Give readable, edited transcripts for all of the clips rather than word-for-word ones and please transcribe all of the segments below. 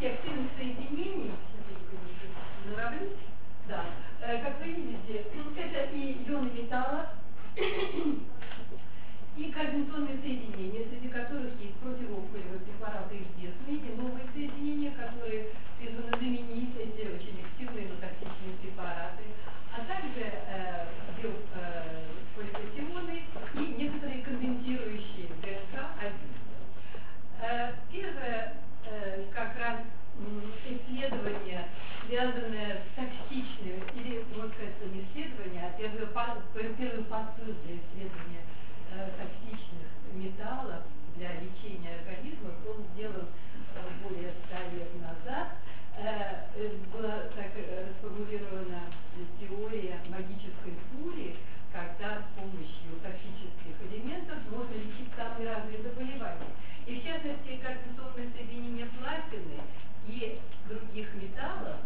понятие активных соединений, наравнить, да, как вы видите, это и ионы металла, и координационные соединения, среди которых есть противоопухолевые препараты известные, и новые соединения, которые призваны заменить эти очень активные, но токсичные препараты, а также поликатионы и некоторые конденсирующие ДНК-1. Первое как раз исследование, связанное с токсичным, или, можно сказать, не исследование, а первый посыл для исследования токсичных металлов для лечения организмов, он сделан более 100 лет назад. Была так сформулирована теория магической пули, когда с помощью токсических элементов можно лечить самые разные заболевания. И в частности, координационные соединения платины и других металлов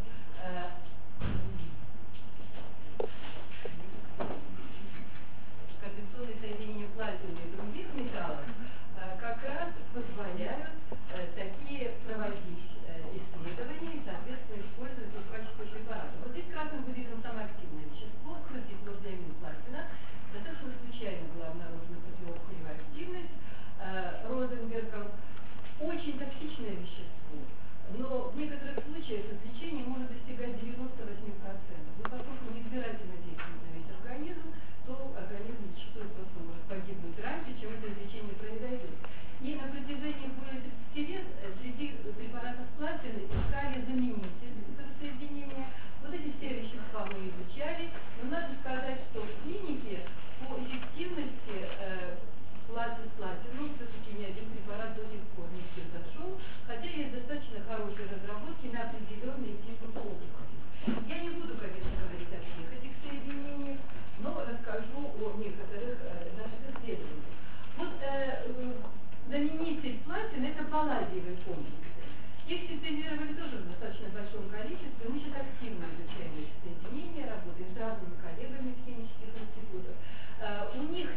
координационные соединения платины и других металлов как раз позволяют такие проводить исследования и, соответственно, использовать их в качестве препарата. Вот здесь красным выделено самое активное вещество, клозиамин платина. Достаточно случайно была обнаружена противоопухолевая активность Розенбергом. Очень токсичное вещество, но в некоторых случаях излечение может достигать 98%. Но поскольку неизбирательно действует на весь организм, то организм зачастую просто может погибнуть раньше, чем это излечение произойдет. И на протяжении более 30 лет среди препаратов платины искали заменители этого соединения. Вот эти все вещества мы изучали, но надо сказать, что в клинике по эффективности платину все-таки ни один препарат до сих пор не превзошел, хотя есть достаточно хорошие разработки на определенные типы опухолей. Я не буду, конечно, говорить о всех этих соединениях, но расскажу о некоторых наших исследованиях. Вот заменитель платины – это палладиевые комплексы. Их синтезировали тоже в достаточно большом количестве. Мы сейчас активно изучаем эти соединения, работаем с разными коллегами в химических институтах. У них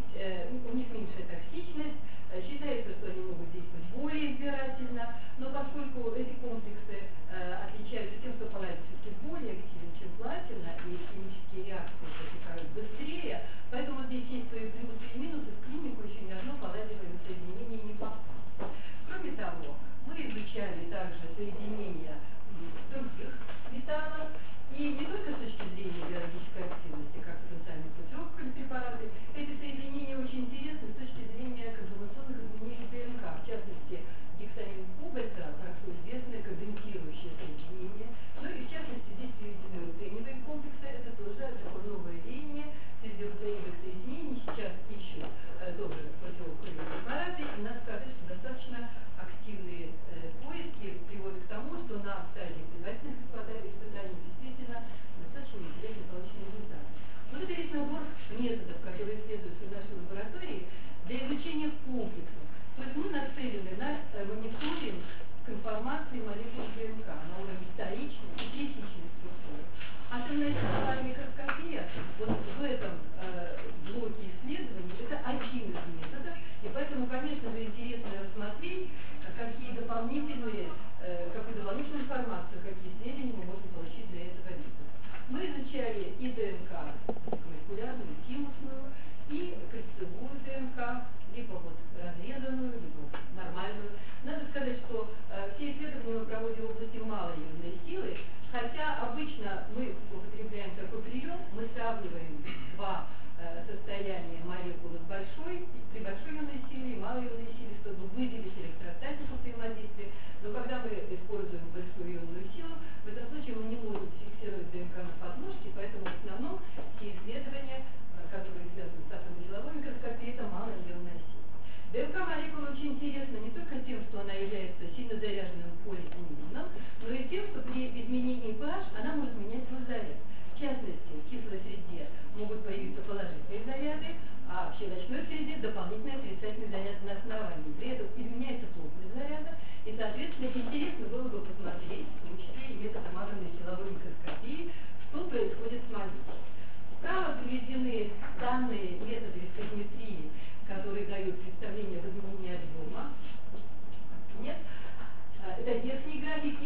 меньшая токсичность, считается, что они могут действовать более избирательно, но поскольку эти комплексы отличаются тем, что палладий все-таки более активен, чем платина, и химические реакции протекают быстрее, поэтому здесь есть свои плюсы и минусы, в клинику еще ни одно палладиевое соединение не попало. Кроме того, мы изучали также соединения других металлов, и не только с точки зрения биологической активности, как потенциальные противоопухолевые препараты, эти соединения очень интересны с точки зрения конформационных изменений ДНК, в частности, гексанин кобальта, хорошо известное конденсирующее соединение, ну и в частности здесь приведены рутениевые комплексы, это тоже такое новое веяние, среди рутениевых соединений сейчас ищут тоже противоопухолевые препараты, и надо сказать, что достаточно активные поиски приводят к тому, что на стадии предварительных испытаний действительно достаточно интересные полученные результаты. Вот это весь набор методов, которые исследуются в нашей лаборатории для изучения комплексов. То есть мы нацелены на мониторинг конформации молекул ДНК на уровне вторичной и третичной структуры. Атомная силовая микроскопия вот в этом блоке исследований это один из методов, и поэтому, конечно же, интересно рассмотреть, какую дополнительную информацию, какие сведения мы можем получить для этого метода. Мы изучали и ДНК молекулярную, тимусную, и кольцевую ДНК, либо вот разрезанную, либо нормальную. Надо сказать, что все исследования мы проводим в области малоионной силы, хотя обычно мы употребляем такой прием, мы сравниваем два состояния молекулы при большой ионной силе и малой ионной силе, чтобы выделить электростатику взаимодействия. Но когда мы используем большую ионную силу, в этом случае мы не можем фиксировать ДНК на подложке, поэтому в основном все исследования, которые связаны с атомно-силовой микроскопией, это малоионная сила. ДНК молекула очень интересна не только тем, что она является сильно заряженным полиамином, но и тем, что при изменении pH она может менять свой заряд. В частности, в кислой среде могут появиться положительные заряды, а в щелочной среде дополнительный отрицательный заряд на основании. При этом изменяется плотность заряда, и, соответственно, интересно было бы посмотреть, в том числе и методом атомной силовой микроскопии, что происходит с молекулой. Справа приведены данные метода вискозиметрии, которые дают представление об изменении объема. Нет? Это верхние графики,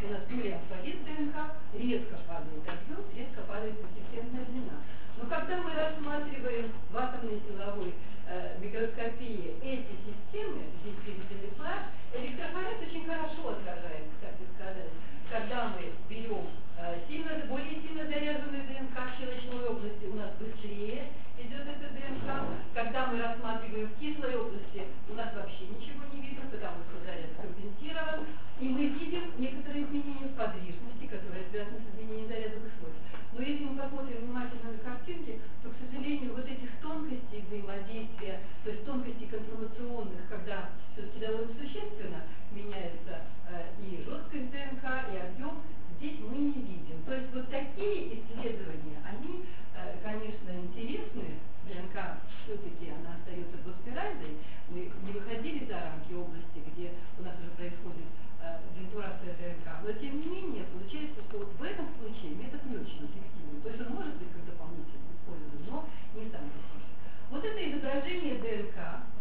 у нас полиалфавит ДНК, редко падает объем, редко падает посистемная длина. Но когда мы рассматриваем в атомной силовой микроскопии эти системы, здесь перечисленный флаж, электрофорез очень хорошо отражает, кстати сказать, когда мы берем более сильно заряженную ДНК в щелочной области, у нас быстрее идет эта ДНК. Когда мы рассматриваем в кислой области, у нас вообще ничего не видно, потому что заряд скомпенсирован. И мы видим некоторые изменения в подвижности, которые связаны с изменением зарядовых свойств. Но если мы посмотрим внимательно на картинки, то, к сожалению, вот этих тонкостей взаимодействия, то есть тонкостей конформационных, когда все-таки довольно существенно меняется и жесткость ДНК, и объем, здесь мы не видим. То есть вот такие исследования, они, конечно, интересны. ДНК все-таки она остается двуспиральной. Мы не выходили за рамки области, где у нас уже происходит денатурация ДНК. Но тем не менее, получается, что в этом случае метод не очень эффективен. То есть он может быть как дополнительно использован, но не сам по себе. Вот это изображение ДНК.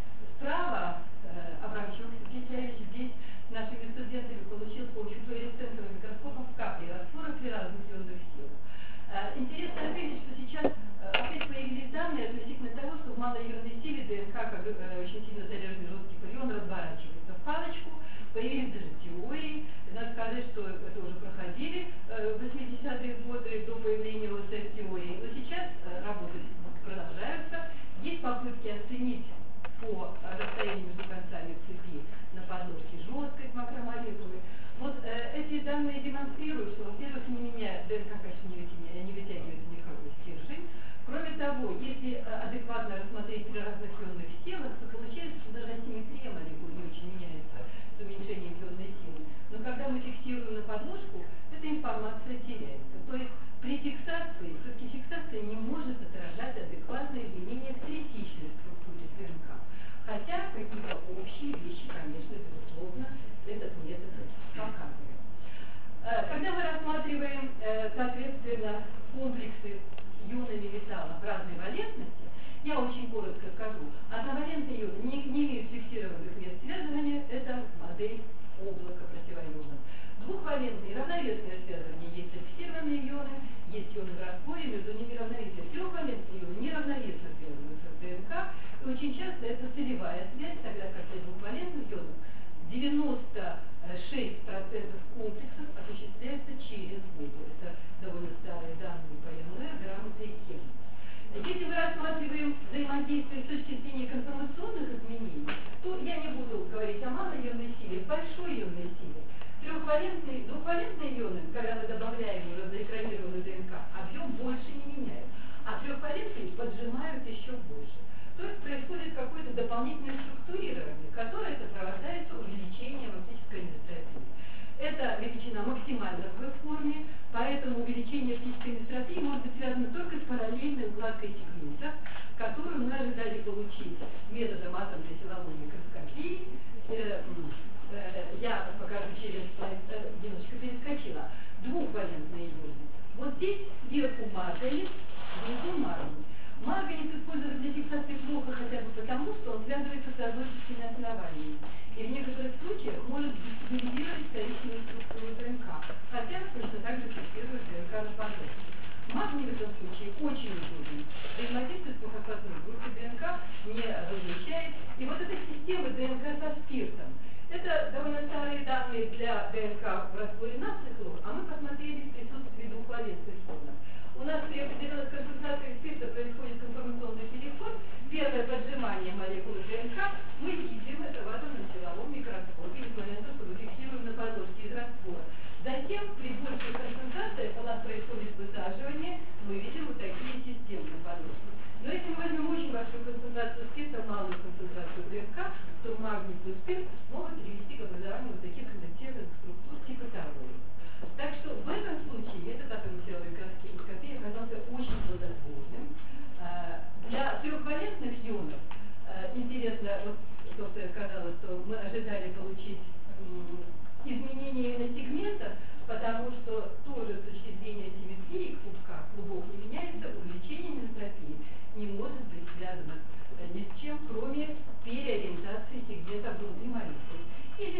Справа Абрамчук Сергей Сергеевич здесь с нашими студентами получил с помощью флуоресцентного микроскопа в капле растворов при разных ионных силах. Интересно отметить, что сейчас опять появились данные относительно того, что в малоионной силе ДНК, как очень сильно заряженный жесткий полион, разворачивается в палочку. Появились даже теории. Надо сказать, что это уже проходили в 80-е годы до появления ОСФ-теории. Но сейчас работы продолжаются. Есть попытки оценить по расстоянию между концами цепи на подложке жесткость макромолекулы. Вот эти данные демонстрируют, что, во-первых, не меняя ДНК, конечно, не вытягивается никакой стержень. Кроме того, если адекватно рассмотреть при разных ионных силах, то получается, что даже асимметрия молекул не очень меняется с уменьшением ионной силы. Но когда мы фиксируем на подложку, эта информация теряется. То есть при фиксации, все-таки фиксация не может отражать адекватное изменение в третичной структуре ДНК. Хотя какие-то общие вещи, конечно, безусловно, этот метод показывает. Когда мы рассматриваем, соответственно, комплексы ионами металлов разной валентности, я очень коротко скажу. Одновалентные ионы не имеют фиксированных мест связывания, это модель облака противоионов. Двухвалентные равновесные связывания есть фиксированные ионы, есть ионы в растворе, между ними равновесие. Трехвалентные ионы неравновесно связываются с ДНК, и очень часто это солевая связь, тогда как для двухвалентных ионов 96% комплексов осуществляется через воду. Это довольно старые данные по ЕНР, грамоты и хем. Если мы рассматриваем взаимодействие с точки зрения конформационных изменений, то я не буду говорить о малой ионной силе, большой ионной силе. Двухвалентные ионы, когда мы добавляем уже заэкранированную ДНК, объем больше не меняют, а трехвалентные поджимают еще больше. То есть происходит какое-то дополнительное структурирование, которое сопровождается увеличением оптической энергии. Эта величина максимальна в форме, поэтому увеличение оптической энергии может быть связано только с параллельной укладкой сегментов, которую мы ожидали получить методом атомной силовой микроскопии. Я покажу через слайд, немножко перескочила. Двухвалентные ионы. Вот здесь сверху марганец, внизу марганец. Марганец используется для фиксации плохо хотя бы потому, что он связывается с азотическими основаниями. И в некоторых случаях может дестабилизировать вторичную структуру ДНК, хотя точно так же фиксирует ДНК на подложке. Магний в этом случае очень удобен. Взаимодействует с фосфатной группой ДНК, не разлучает. И вот эта система ДНК со спиртом. Это довольно старые данные для ДНК в растворе натрия хлор, а мы посмотрели в присутствии двухвалентных ионов. У нас при определенных концентрациях спирта происходит конформационный переход. Первое поджимание молекулы ДНК мы видим это в атомном силовом микроскопе, несмотря на то, что мы фиксируем на подложке из раствора. Затем при больших концентрациях у нас происходит высаживание, мы видим вот такие системы на подложке. Но если мы возьмем очень большую концентрацию спирта, малую концентрацию ДНК, то магний плюс спирт могут привести к образованию вот таких конденсированных структур типа тароидов. Так что в этом случае этот атомный силовой микроскопия оказался очень плодотворным. Для трехвалентных ионов интересно, вот то, что я сказала, что мы ожидали получить изменение на сегментах, потому что тоже с точки зрения симметрии клубов не меняется, увеличение энтропии не может быть связано ни с чем, кроме переориентации сегментов внутри молекул. Или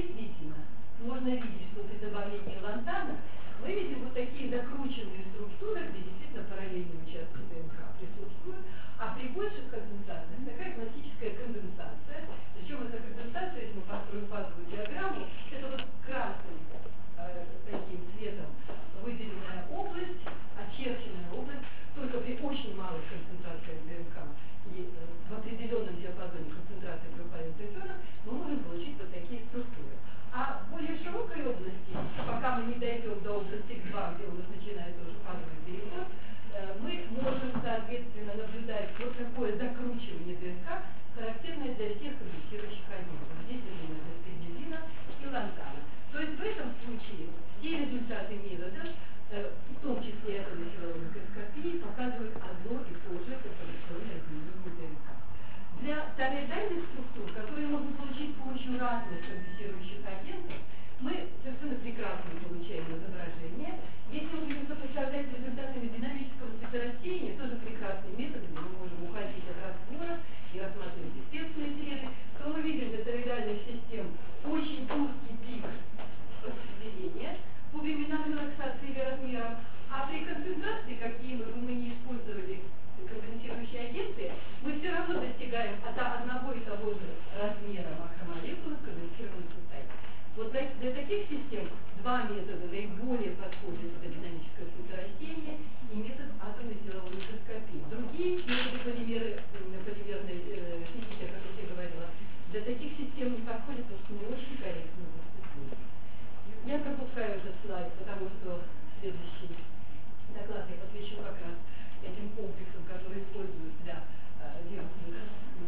два метода наиболее подходят под динамическое фоторастение и метод атомной силовой микроскопии. Другие методы полимерной физики, о которых я говорила, для таких систем не подходят, потому что не очень корректно выступают. Я пропускаю этот слайд, потому что следующий доклад я посвящу как раз этим комплексам, которые используют для вирусных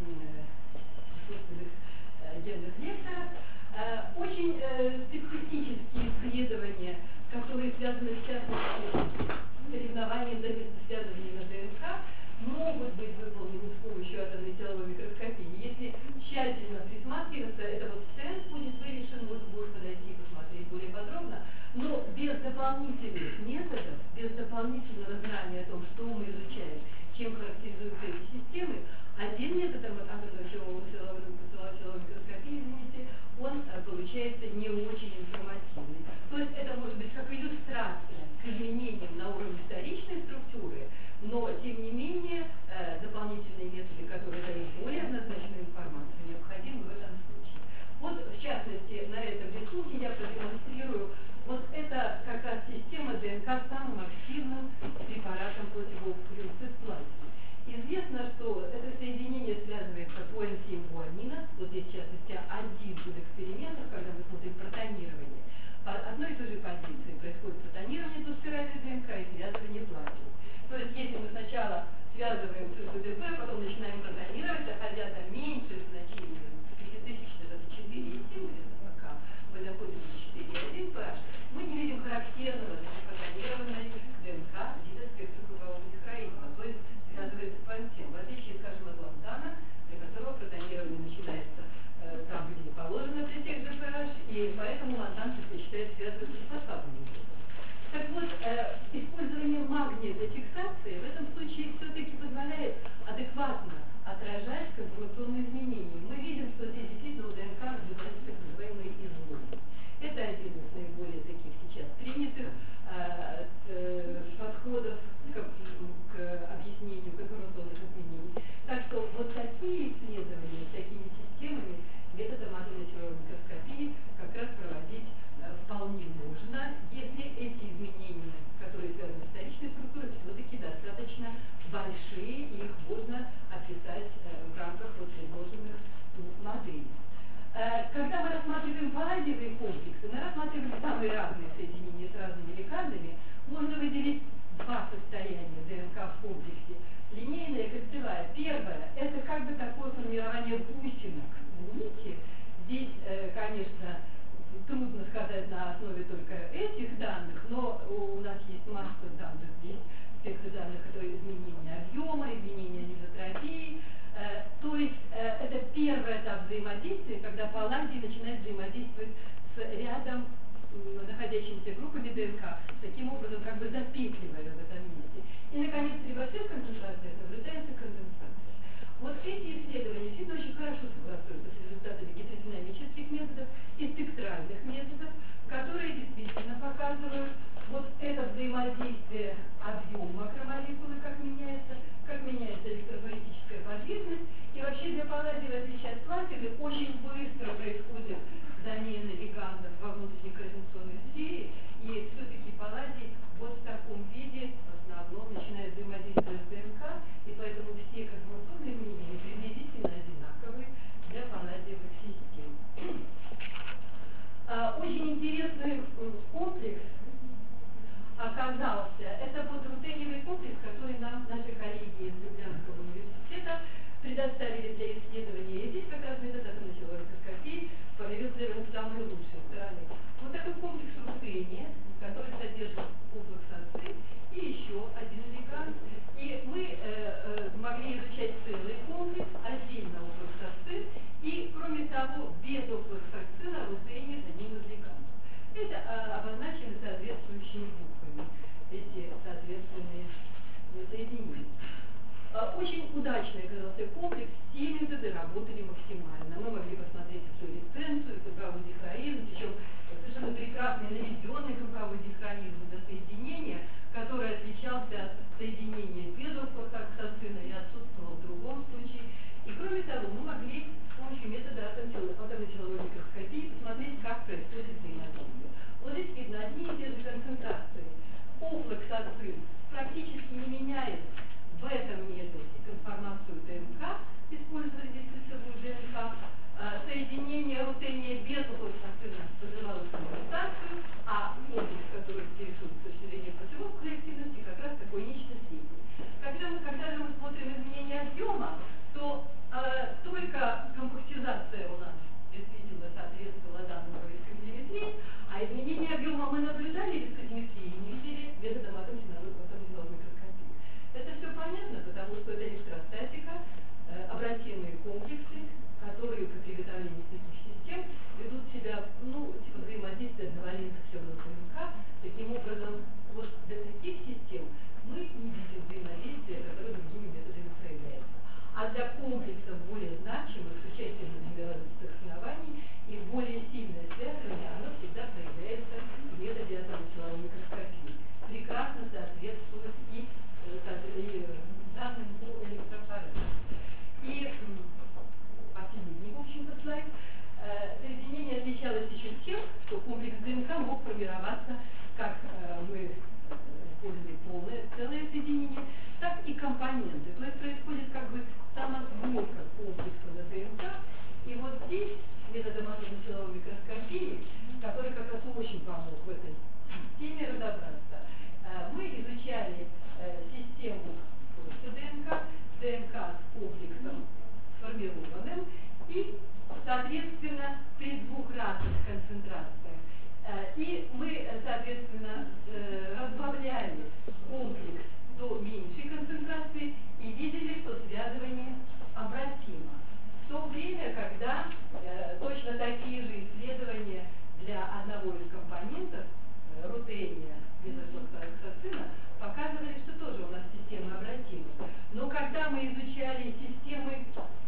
искусственных генных векторов. Очень специфические исследования, которые связаны в частности с соревнованием за место связывания на ДНК, могут быть выполнены с помощью атомной силовой микроскопии. Если тщательно присматриваться, это вот сенс будет вырešен, можно будет подойти и посмотреть более подробно, но без дополнительных методов, без дополнительного знания о том, что мы изучаем, чем характеризуются эти системы, один метод атомной силовой микроскопии, извините, он получается не очень информативный. То есть это может быть как иллюстрация к изменениям на уровне вторичной структуры, но тем не менее дополнительные методы, которые дают более однозначную информацию, необходимы в этом случае. Вот в частности на этом рисунке я продемонстрирую, вот это как раз система ДНК с самым активным препаратом противоопухолевых цисплазий. Известно, что это соединение связывается по N7-гуанина, вот здесь в частности один из экспериментов, когда мы смотрим протонирование. По одной и той же позиции происходит протонирование двуспиральной ДНК и связывание плазмы. То есть если мы сначала связываем с ДП, потом начинаем протонировать, доходя до меньших значений, 5000 это 4,7 где-то пока мы находимся 4,1 pH, мы не видим характерного для протонированной ДНК вида спектрокругового дихроизма, то есть связывается по N7, в отличие, скажем, от лантана, для которого протонирование начинается там, где положено при тех же pH, и поэтому лантан предпочитает связываться с фосфатным узлом. Так вот, использование магния для фиксации в этом случае все-таки позволяет адекватно отражать конформационные изменения. Мы видим, что здесь действительно у ДНК наблюдаются так называемые изломы. Это один из наиболее таких сейчас принятых подходов к объяснению конформационных изменений. Так что вот такие исследования с такими системами методом атомной силовой микроскопии как раз проводить вполне можно, если эти изменения, которые связаны с вторичной структурой, все-таки достаточно большие, и их можно описать в рамках вот предложенных моделей. Когда мы рассматриваем палладиевые комплексы, мы рассматриваем самые разные соединения с разными легандами, можно выделить два состояния ДНК в комплексе. Линейная и кольцевая. Первое – это как бы такое формирование бусинок нити. Здесь, конечно, трудно сказать на основе только этих данных, но у нас есть масса данных здесь, спектр данных, это изменение объема, изменение анизотропии. То есть это первый этап взаимодействия, когда палладий начинает взаимодействовать с рядом находящимися группами ДНК, таким образом как бы запетливая в этом месте. И, наконец, при больших концентрациях наблюдается конденсация. Вот эти исследования всегда очень хорошо согласуются с результатами гидродинамических методов и спектральных методов, которые действительно показывают вот это взаимодействие объема макромолекулы, как меняется электрофоретическая подвижность. И вообще для палладия, в отличие от платины, очень быстро происходит замена лигандов во внутренней координационной сфере, и все-таки палладий вот в таком виде в основном начинает взаимодействовать с ДНК, и поэтому все конформационные изменения приблизительно одинаковые для палладиевых систем. Очень интересный комплекс оказался. Это вот рутениевый комплекс, который нам наши коллеги из Люблянского университета предоставили для исследования. И здесь как раз метод атомной силовой микроскопии появился с самой лучшей стороны. Вот такой комплекс рутения, который содержит комплекс аци и еще один лиганд. И мы могли изучать целый комплекс, отдельно комплекс аци, и кроме того, без комплекса ацина рутения с одним из лигандов. Это обозначены соответствующими буквами, эти соответственные соединения. Очень удачный оказался комплекс, все методы работали максимально. Мы могли посмотреть флуоресценцию, круговой дихроизм, причем совершенно прекрасный наведенный круговой дихроизм до соединения, который отличался от соединения без офлоксацина и отсутствовал в другом случае. И кроме того, мы могли с помощью метода атомной силовой микроскопии посмотреть, как происходит взаимодействие. Вот здесь видна аплексацин практически не меняет в этом методе конформацию ДНК, используя здесь кольцевую ДНК, соединение рутения без аплексацина вызывало конвертацию, а комплекс, который интересует с точки зрения пластировковой активности, как раз такой нечто среднее. Когда же мы смотрим изменение объема, то только компактизация у нас действительно соответствовала данному вискозиметрии, а изменение объема мы наблюдали вискозиметрии и не видели методом атомно-силовой микроскопии. Это все понятно, потому что это электростатика, обратимые комплексы, которые при приготовлении таких систем ведут себя, типа взаимодействия одновалентных членов ДНК. Таким образом, вот для таких систем мы не видим взаимодействия, которое другими методами проявляется. А для комплексов более значимых с участием нуклеозных оснований и более сильное связывание, оно всегда проявляется в методе атомно-силовой микроскопии. Прекрасно соответствует и данным по электрофорезу. И последний, в общем-то, слайд. Соединение отличалось еще тем, что комплекс ДНК мог формироваться, как мы использовали полное целое соединение, так и компоненты. То есть происходит как бы самосборка комплекса на ДНК. И вот здесь методом атомно-силовой микроскопии, который как раз очень помог в этой системе разобраться, мы изучали систему ДНК с комплексом сформированным и, соответственно, при двух разных концентрациях. И мы, соответственно, разбавляли комплекс до меньшей концентрации и видели, что связывание обратимо. В то время, когда точно такие же исследования для одного из компонентов рутения метофлоксацина показывали, что тоже у нас система обратима. Но когда мы изучали системы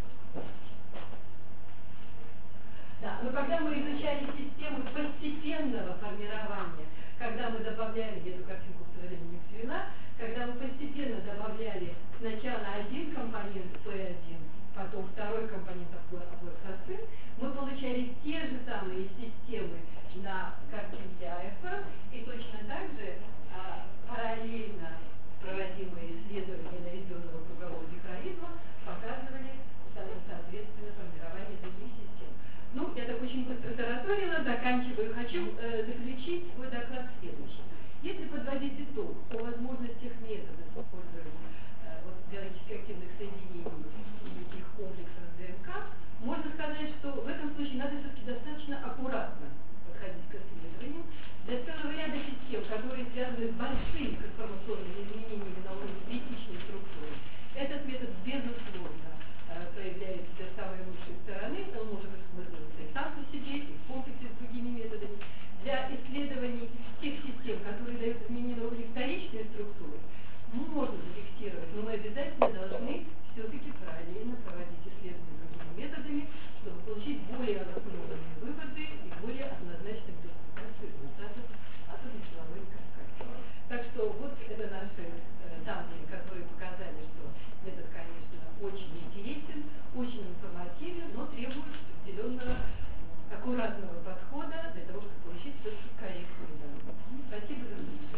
постепенного формирования, когда мы добавляли, эту картинку, к сожалению, не привела, когда мы постепенно добавляли сначала один компонент P1, потом второй компонент аплексацин, мы получали те же самые системы на картинке АФМ, и точно так же параллельно проводимые исследования наведенного кругового дихроритма показывали, соответственно, формирование таких систем. Я так очень быстро тараторила, заканчиваю. Хочу заключить свой доклад следующим. Если подводить итог о возможностях методов использования биологически активных соединений и их комплексов ДНК, можно сказать, что в этом случае надо все-таки достаточно аккуратно подходить к исследованию. Для целого ряда систем, которые связаны с большими конформационными изменениями на уровне критичной структуры, этот метод безусловно проявляет себя с самой лучшей стороны, он может использоваться и сам по себе, и в комплексе с другими методами. Для исследований тех систем, которые дают изменения на уровне вторичной структуры, можно зафиксировать, но мы обязательно должны все-таки параллельно проводить исследования другими методами, чтобы получить более обоснованные выводы и более однозначную интерпретацию результатов атомно-силовой микроскопии. Так что вот это наши данные, которые показали, что метод, конечно, очень интересен, очень информативен, но требует определенного аккуратного подхода для того, чтобы получить все-таки корректные данные. Спасибо за внимание.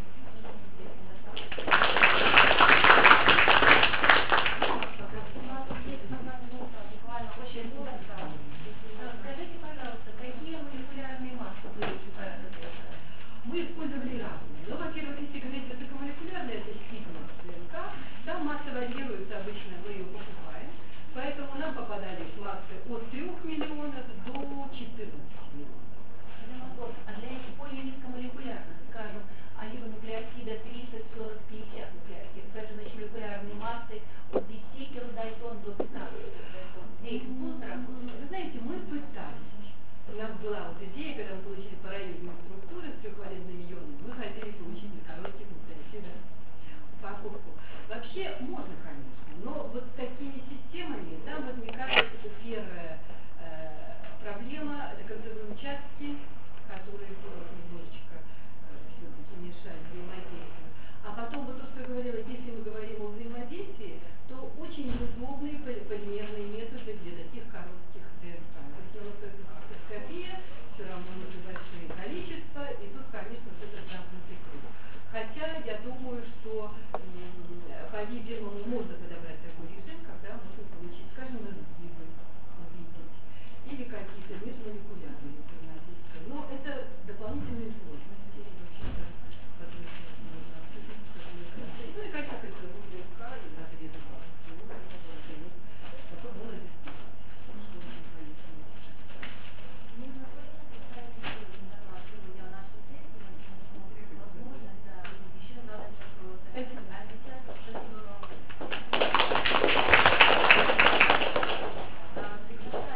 Скажите, пожалуйста, какие молекулярные массы были препараты ДНК? Мы использовали разные. Во-первых, если говорить высокомолекулярные, это сигма ДНК, там масса варьируется, обычно мы ее покупаем, поэтому нам попадались массы от 3 миллионов до 14 миллионов. А для этих более низкомолекулярных, скажем, олигонуклеотида 30, 40, 50 нуклеотидов, это значит молекулярные массы от 10 килодальтон до 15 килодальтон. Здесь будут работать? Вы знаете, мы пытались. У нас была вот идея, когда мы получили параллельные структуры с трехвалентными ионами, мы хотели получить на коротких нуклеотидах упаковку. Вообще можно, конечно, но вот с такими системами там возникает первая проблема, это концевые участки, которые немножечко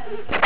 Спасибо.